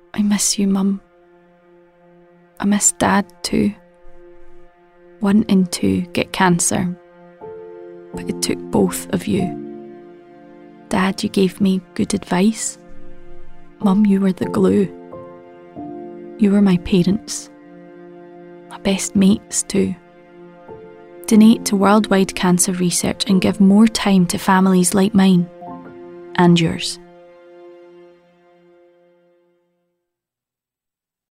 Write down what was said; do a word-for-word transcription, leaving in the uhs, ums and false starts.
I miss you, Mum. I miss Dad too. Wanting to get cancer, but it took both of you. Dad, you gave me good advice. Mum, you were the glue. You were my parents. My best mates too. Donate to worldwide cancer research and give more time to families like mine and yours.